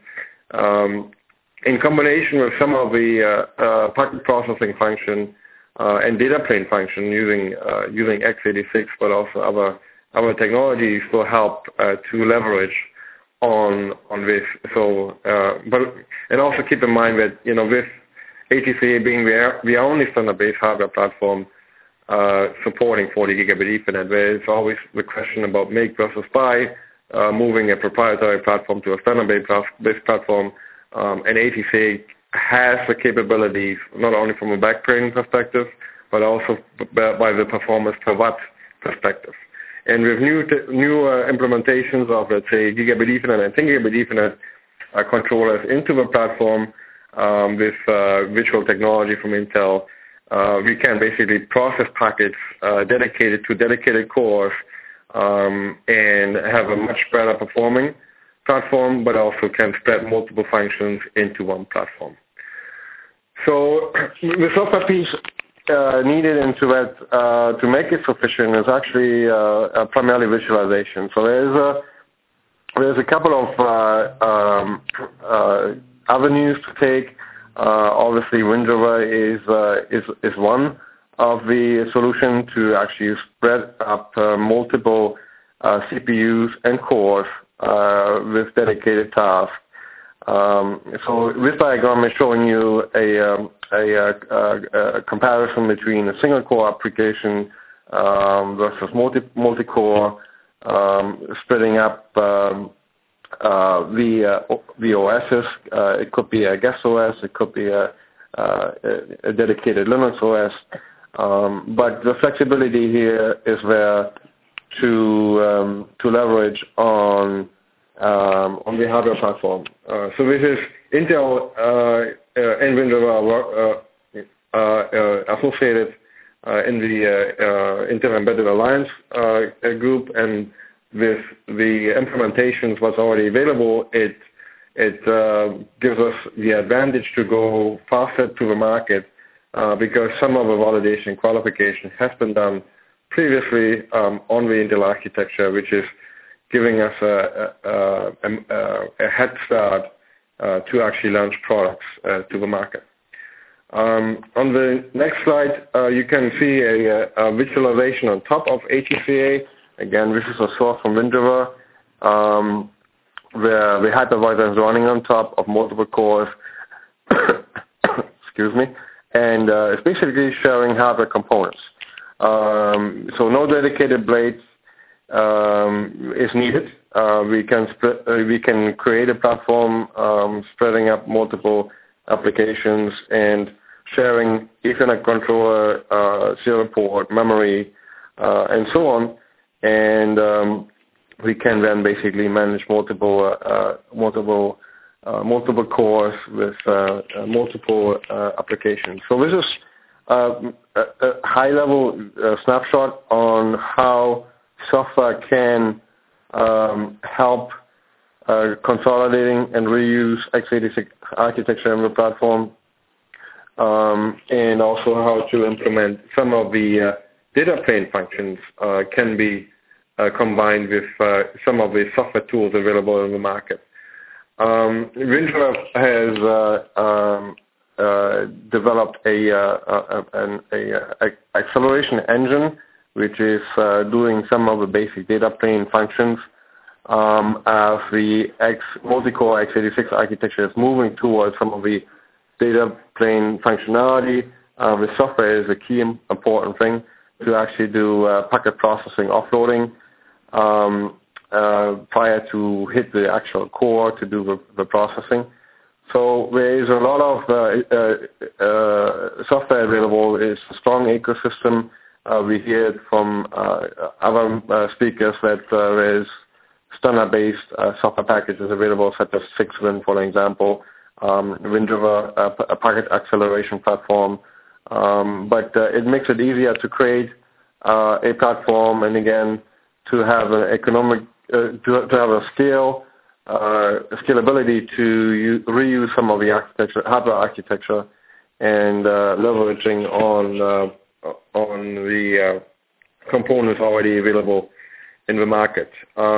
and in combination with some of the packet processing function and data plane function using x86, but also other technologies will help to leverage on this. So, and also keep in mind that with ATCA being the only standard-based hardware platform supporting 40 gigabit Ethernet, there is always the question about make versus buy, moving a proprietary platform to a standard-based platform. And ATCA has the capabilities not only from a backplane perspective, but also by the performance per watt perspective. And with new implementations of, let's say, gigabit Ethernet and 10 gigabit Ethernet controllers into the platform with visual technology from Intel, we can basically process packets dedicated to dedicated cores and have a much better performing platform, but also can spread multiple functions into one platform. So the software piece needed into that to make it sufficient is actually primarily visualization. So there's a couple of avenues to take. Obviously, WinDriver is one of the solution to actually spread up multiple CPUs and cores with dedicated tasks. So this diagram is showing you a comparison between a single core application versus multi-core, splitting up the OSs. It could be a guest OS, it could be a dedicated Linux OS, but the flexibility here is there to leverage on the hardware platform. So this is Intel and WinDriver associated in the Intel Embedded Alliance group, and with the implementations what's already available, it gives us the advantage to go faster to the market because some of the validation qualification has been done previously on the Intel architecture, which is giving us a head start to actually launch products to the market. On the next slide, you can see a visualization on top of ATCA. Again, this is a source from WindRiver, where the hypervisor is running on top of multiple cores. Excuse me. And it's basically sharing hardware components. So no dedicated blades is needed. We can create a platform spreading up multiple applications and sharing Ethernet controller, serial port, memory, and so on. And we can then basically manage multiple cores with multiple applications. So this is a high-level snapshot on how software can help consolidating and reuse x86 architecture in the platform, and also how to implement some of the data plane functions can be combined with some of the software tools available in the market. WindRiver has developed an acceleration engine, which is doing some of the basic data plane functions as the multi-core x86 architecture is moving towards some of the data plane functionality. The software is a key important thing to actually do packet processing offloading prior to hit the actual core to do the processing. So there is a lot of software available. It's a strong ecosystem. We hear it from other speakers that there is standard-based software packages available, such as SixWin, for example, WindRiver, a packet acceleration platform. But it makes it easier to create a platform, and again, to have an economic, to have a scalability to reuse some of the hardware architecture, and leveraging on the components already available in the market.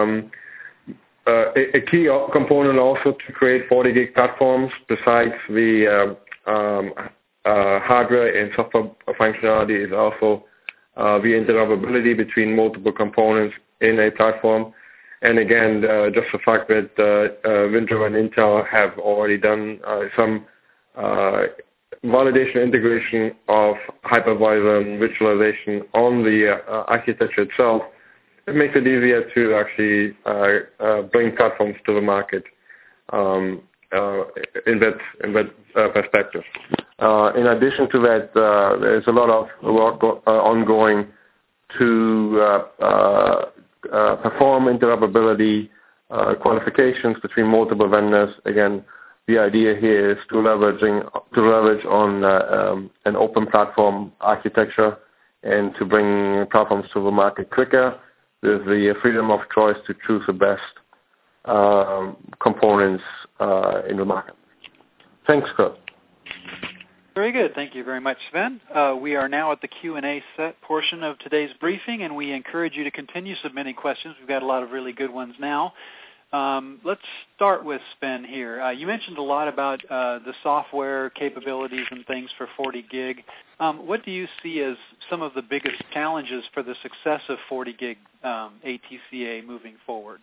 A key component also to create 40 gig platforms, besides the hardware and software functionality, is also the interoperability between multiple components in a platform. And again, just the fact that WindRiver and Intel have already done some validation integration of hypervisor and virtualization on the architecture itself, it makes it easier to actually bring platforms to the market in that perspective. In addition to that, there's a lot of work ongoing to perform interoperability qualifications between multiple vendors. Again, the idea here is to leverage on an open platform architecture and to bring platforms to the market quicker with the freedom of choice to choose the best components in the market. Thanks, Kurt. Very good. Thank you very much, Sven. We are now at the Q&A set portion of today's briefing, and we encourage you to continue submitting questions. We've got a lot of really good ones now. Let's start with Sven here. You mentioned a lot about the software capabilities and things for 40 gig. What do you see as some of the biggest challenges for the success of 40 gig ATCA moving forward?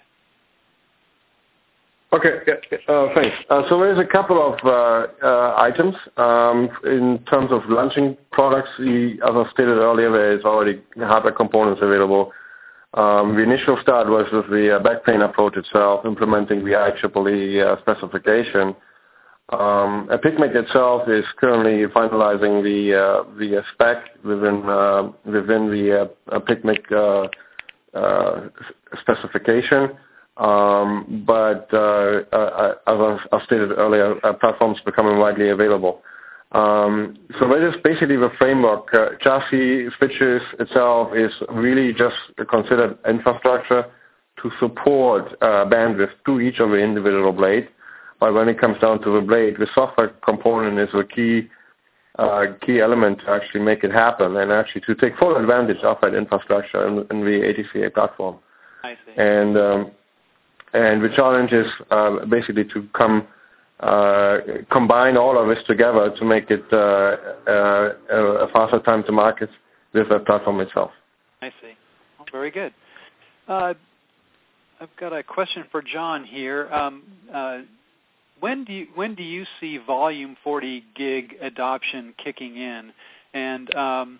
Okay, thanks. So there's a couple of items. In terms of launching products, as I stated earlier, there is already hardware components available. The initial start was with the backplane approach itself, implementing the IEEE specification. PICMIC itself is currently finalizing the spec within the PICMIC specification. But as I stated earlier, platforms becoming widely available. So that is basically the framework. Chassis switches itself is really just considered infrastructure to support bandwidth to each of the individual blades. But when it comes down to the blade, the software component is the key element to actually make it happen and actually to take full advantage of that infrastructure in the ATCA platform. I see. And the challenge is basically to combine all of this together to make it a faster time to market with the platform itself. I see. Well, very good. I've got a question for John here. When do you see volume 40 gig adoption kicking in, and on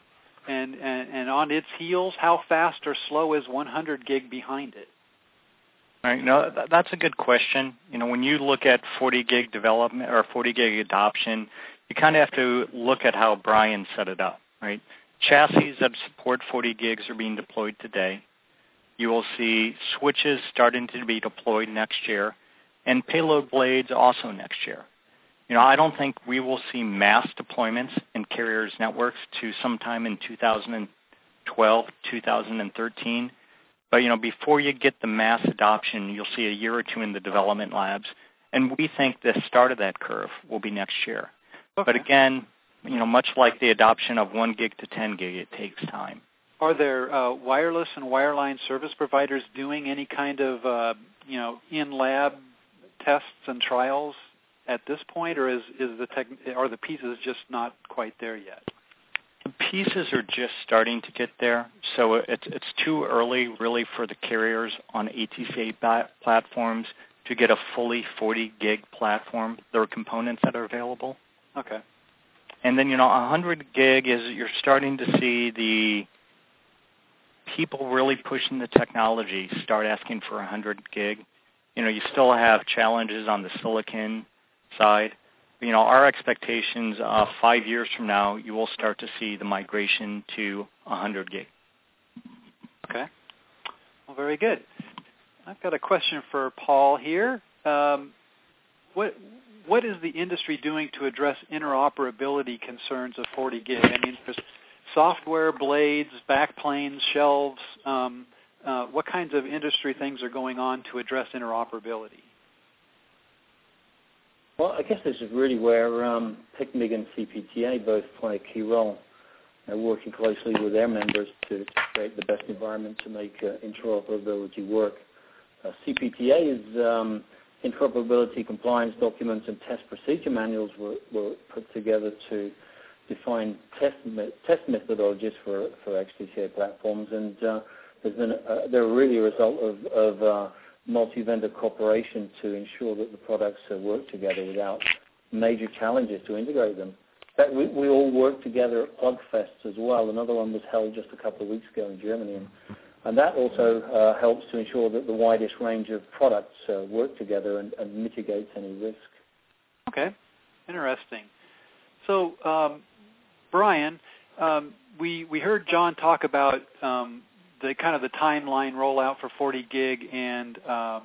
its heels, how fast or slow is 100 gig behind it? Right. No, that's a good question. When you look at 40 gig development or 40 gig adoption, you kind of have to look at how Brian set it up. Right. Chassis that support 40 gigs are being deployed today. You will see switches starting to be deployed next year, and payload blades also next year. I don't think we will see mass deployments in carriers' networks to sometime in 2012, 2013. But, before you get the mass adoption, you'll see a year or two in the development labs. And we think the start of that curve will be next year. Okay. But again, much like the adoption of 1 gig to 10 gig, it takes time. Are there wireless and wireline service providers doing any kind of, in-lab tests and trials at this point, or are the pieces just not quite there yet? The pieces are just starting to get there, so it's too early really for the carriers on ATCA platforms to get a fully 40 gig platform. There are components that are available. Okay. And then 100 gig is you're starting to see the people really pushing the technology start asking for 100 gig. You still have challenges on the silicon side. Our expectations 5 years from now, you will start to see the migration to 100 gig. Okay. Well, very good. I've got a question for Paul here. What is the industry doing to address interoperability concerns of 40 gig? I mean, there's software, blades, backplanes, shelves. What kinds of industry things are going on to address interoperability? Well, I guess this is really where PICMIG and CPTA both play a key role. They're working closely with their members to create the best environment to make interoperability work. CPTA's interoperability compliance documents and test procedure manuals were put together to define test methodologies for XTCA platforms, and they're really a result of multi-vendor cooperation to ensure that the products work together without major challenges to integrate them. In fact, we all work together at PlugFest as well. Another one was held just a couple of weeks ago in Germany, and that also helps to ensure that the widest range of products work together and mitigates any risk. Okay, interesting. So, Brian, we heard John talk about the kind of the timeline rollout for 40 gig and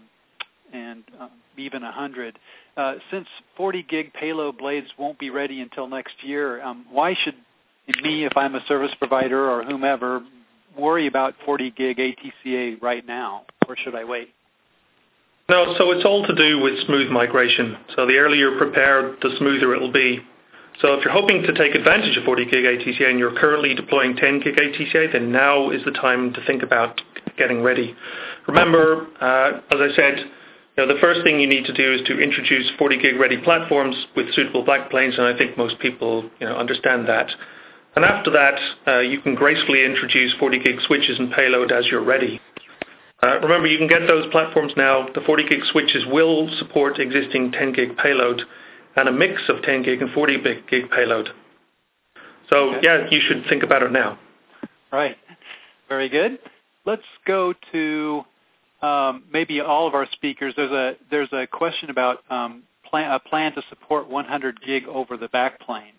even 100. Since 40 gig payload blades won't be ready until next year, why should me, if I'm a service provider or whomever, worry about 40 gig ATCA right now, or should I wait? No, so it's all to do with smooth migration. So the earlier you're prepared, the smoother it will be. So if you're hoping to take advantage of 40 gig ATCA and you're currently deploying 10 gig ATCA, then now is the time to think about getting ready. Remember, as I said, the first thing you need to do is to introduce 40 gig ready platforms with suitable backplanes, and I think most people understand that. And after that, you can gracefully introduce 40 gig switches and payload as you're ready. Remember, you can get those platforms now. The 40 gig switches will support existing 10 gig payload and a mix of 10 gig and 40 gig payload. So, yeah, you should think about it now. Right. Very good. Let's go to maybe all of our speakers. There's a question about a plan to support 100 gig over the backplane.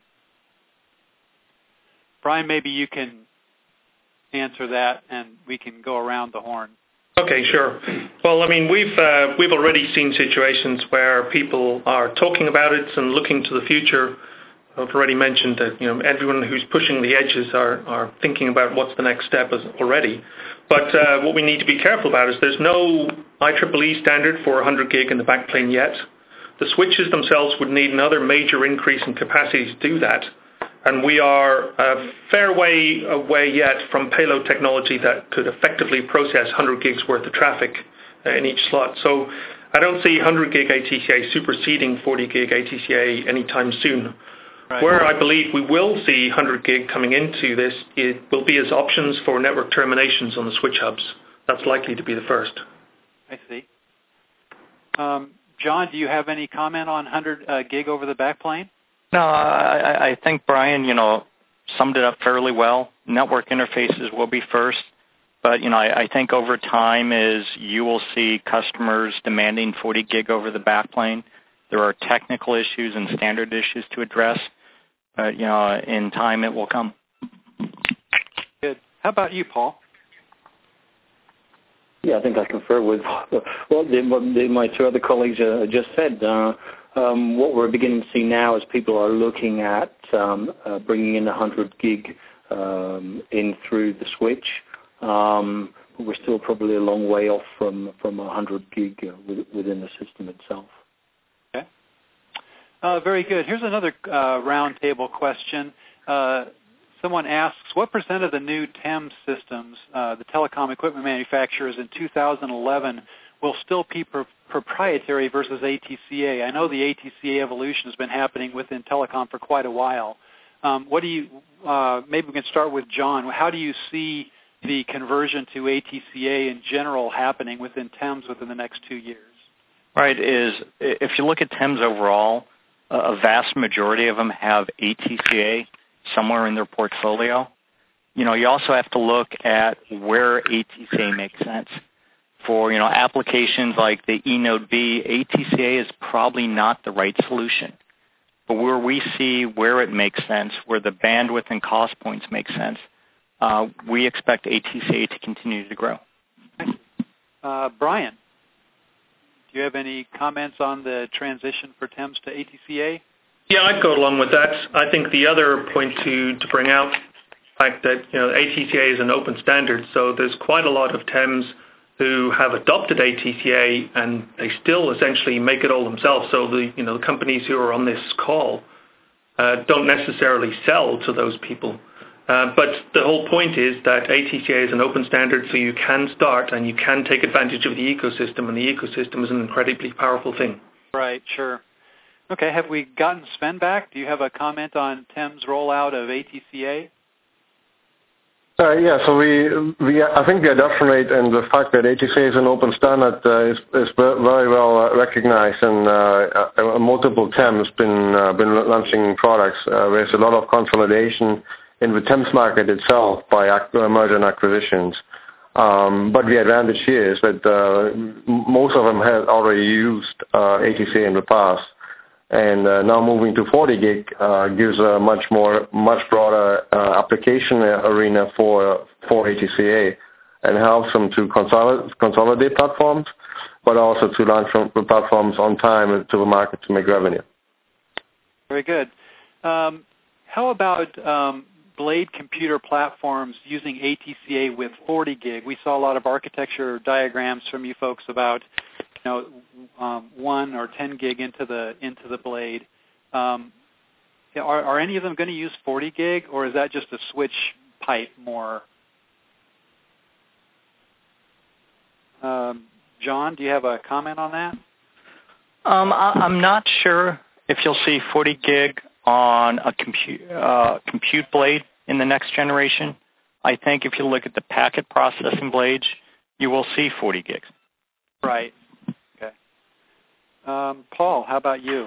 Brian, maybe you can answer that, and we can go around the horn. Okay, sure. Well, I mean, we've already seen situations where people are talking about it and looking to the future. I've already mentioned that everyone who's pushing the edges are thinking about what's the next step already. But what we need to be careful about is there's no IEEE standard for 100 gig in the backplane yet. The switches themselves would need another major increase in capacity to do that. And we are a fair way away yet from payload technology that could effectively process 100 gigs worth of traffic in each slot. So I don't see 100 gig ATCA superseding 40 gig ATCA anytime soon. Right. Where I believe we will see 100 gig coming into this, it will be as options for network terminations on the switch hubs. That's likely to be the first. I see. John, do you have any comment on 100 gig over the backplane? No, I think Brian, summed it up fairly well. Network interfaces will be first, but I think over time is you will see customers demanding 40 gig over the backplane. There are technical issues and standard issues to address, but in time it will come. Good. How about you, Paul? Yeah, I think I confer with what my two other colleagues just said. What we're beginning to see now is people are looking at bringing in 100 gig in through the switch. But we're still probably a long way off from 100 gig within the system itself. Okay. Very good. Here's another roundtable question. Someone asks, what % of the new TEMS systems, the telecom equipment manufacturers in 2011, will still be proprietary versus ATCA? I know the ATCA evolution has been happening within telecom for quite a while. Maybe we can start with John. How do you see the conversion to ATCA in general happening within TEMS within the next 2 years? Right. If you look at TEMS overall, a vast majority of them have ATCA somewhere in their portfolio. You also have to look at where ATCA makes sense. For applications like the eNode B, ATCA is probably not the right solution. But where we see where it makes sense, where the bandwidth and cost points make sense, we expect ATCA to continue to grow. Brian, do you have any comments on the transition for TEMS to ATCA? Yeah, I'd go along with that. I think the other point to bring out the fact that ATCA is an open standard, so there's quite a lot of TEMS who have adopted ATCA and they still essentially make it all themselves. So the companies who are on this call don't necessarily sell to those people. But the whole point is that ATCA is an open standard, so you can start and you can take advantage of the ecosystem, and the ecosystem is an incredibly powerful thing. Right, sure. Okay, have we gotten Sven back? Do you have a comment on TEMS rollout of ATCA? Yeah, so I think the adoption rate and the fact that ATCA is an open standard is very well recognized, and multiple TEMS been launching products. There's a lot of consolidation in the TEMS market itself by merger and acquisitions. But the advantage here is that most of them have already used ATCA in the past. And now moving to 40 gig gives a much broader application arena for ATCA, and helps them to consolidate platforms, but also to launch the platforms on time to the market to make revenue. Very good. How about blade computer platforms using ATCA with 40 gig? We saw a lot of architecture diagrams from you folks about 1 or 10 gig into the blade. Are any of them going to use 40 gig, or is that just a switch pipe more? John, do you have a comment on that? I'm not sure if you'll see 40 gig on a compute blade in the next generation. I think if you look at the packet processing blades, you will see 40 gigs. Right. Okay. Paul, how about you?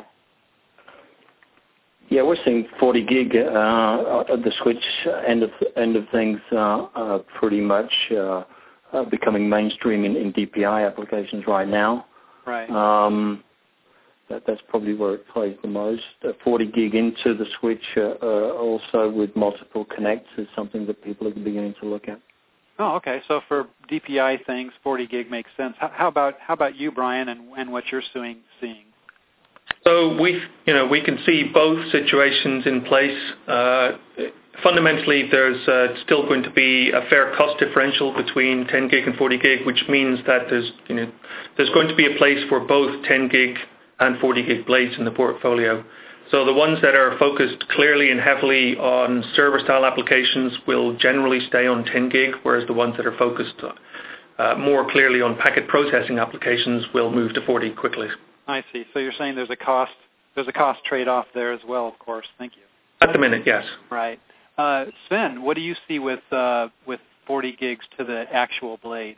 Yeah, we're seeing 40 gig at the switch end of things pretty much becoming mainstream in DPI applications right now. Right. That's probably where it plays the most. 40 gig into the switch also with multiple connects is something that people are beginning to look at. Oh, okay. So for DPI things, 40 gig makes sense. How about you, Brian, and what you're seeing? So we can see both situations in place. Fundamentally, there's still going to be a fair cost differential between 10 gig and 40 gig, which means that there's going to be a place for both 10 gig and 40 gig blades in the portfolio. So the ones that are focused clearly and heavily on server-style applications will generally stay on 10 gig, whereas the ones that are focused more clearly on packet processing applications will move to 40 quickly. I see. So you're saying there's a cost trade-off there as well, of course. Thank you. At the minute, yes. Right. Sven, what do you see with 40 gigs to the actual blade?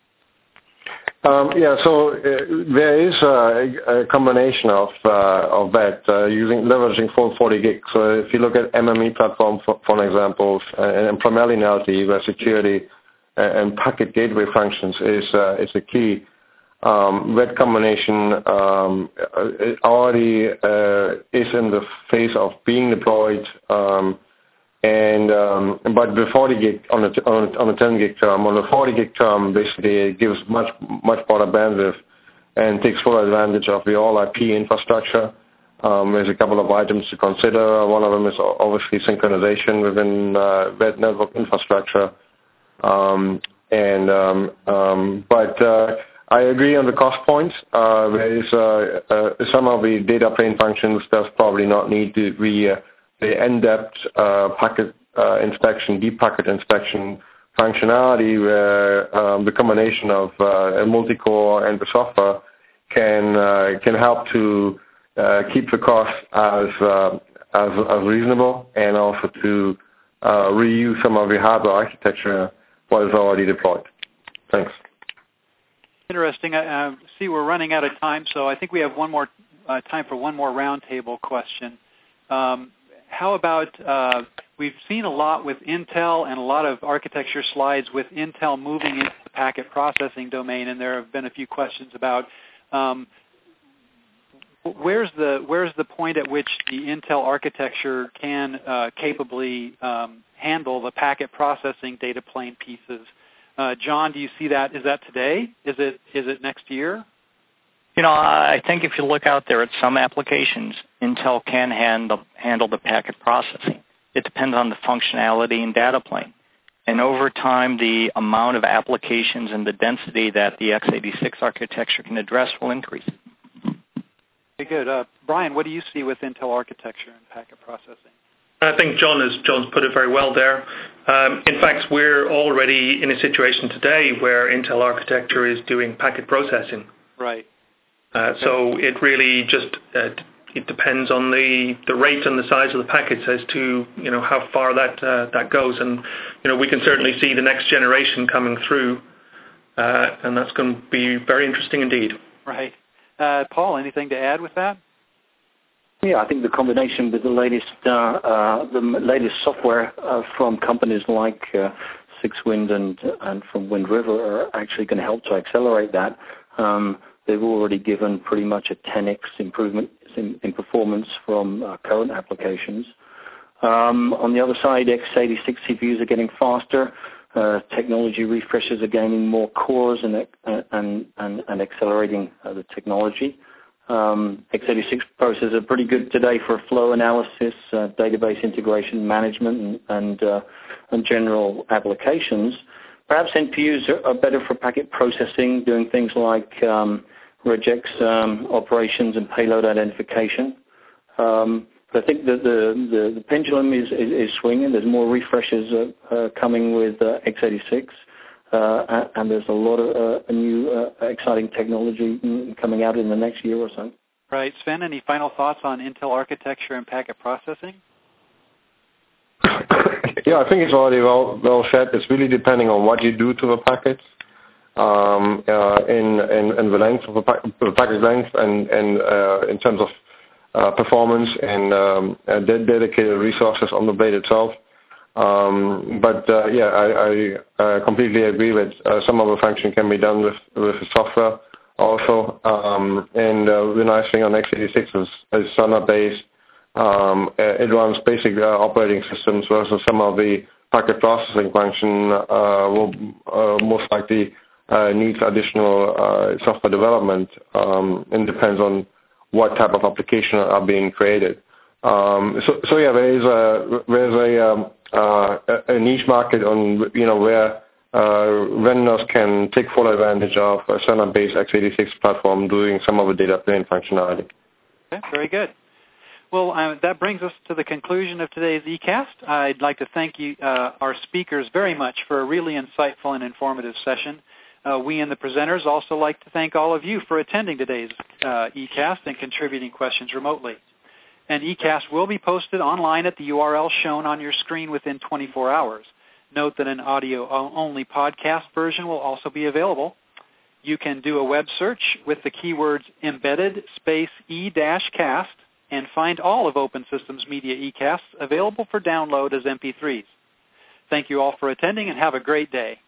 So there is a combination of that leveraging full 40 gig. So if you look at MME platform, for example, and primarily in LTE, where security and packet gateway functions is a key. That combination already is in the phase of being deployed. But the 40 gig on the 10 gig term, on the 40 gig term, basically it gives much broader bandwidth and takes full advantage of the all IP infrastructure. There's a couple of items to consider. One of them is obviously synchronization within that network infrastructure. But I agree on the cost points. There is some of the data plane functions does probably not need to be the in-depth packet inspection, deep packet inspection functionality, where the combination of a multi-core and the software can help to keep the cost as reasonable, and also to reuse some of the hardware architecture what is already deployed. Thanks. Interesting. I see we're running out of time, so I think we have time for one more roundtable question. How about, we've seen a lot with Intel and a lot of architecture slides with Intel moving into the packet processing domain, and there have been a few questions about where's the point at which the Intel architecture can capably handle the packet processing data plane pieces. John, do you see that? Is that today? Is it next year? I think if you look out there at some applications, Intel can handle the packet processing. It depends on the functionality and data plane. And over time, the amount of applications and the density that the x86 architecture can address will increase. Okay, good. Brian, what do you see with Intel architecture and packet processing? I think John's put it very well there. In fact, we're already in a situation today where Intel architecture is doing packet processing. Right. So it really just it depends on the rate and the size of the packets as to how far that goes, and we can certainly see the next generation coming through, and that's going to be very interesting indeed. Right. Paul, anything to add with that? Yeah, I think the combination with the latest software from companies like 6Wind and from Wind River are actually going to help to accelerate that. They've already given pretty much a 10x improvement in performance from current applications. On the other side, x86 CPUs are getting faster. Technology refreshes are gaining more cores and accelerating the technology. x86 processors are pretty good today for flow analysis, database integration management, and general applications. Perhaps NPUs are better for packet processing, doing things like regex operations and payload identification. But I think that the pendulum is swinging. There's more refreshes coming with x86. And there's a lot of new exciting technology coming out in the next year or so. Right. Sven, any final thoughts on Intel architecture and packet processing? Yeah, I think it's already well said. It's really depending on what you do to the packets, in the length of the packet length, and in terms of performance and dedicated resources on the blade itself. I completely agree with some of the function can be done with the software also. And the nice thing on x86 is Sonnet-based. It runs basic operating systems versus some of the packet processing function will most likely needs additional software development. And depends on what type of application are being created. So yeah, there's a niche market on where vendors can take full advantage of a Cerner-based x86 platform doing some of the data plane functionality. Okay, very good. Well, that brings us to the conclusion of today's eCast. I'd like to thank you, our speakers, very much for a really insightful and informative session. We and the presenters also like to thank all of you for attending today's eCast and contributing questions remotely. An eCast will be posted online at the URL shown on your screen within 24 hours. Note that an audio-only podcast version will also be available. You can do a web search with the keywords embedded space e-cast and find all of Open Systems Media eCasts available for download as MP3s. Thank you all for attending and have a great day.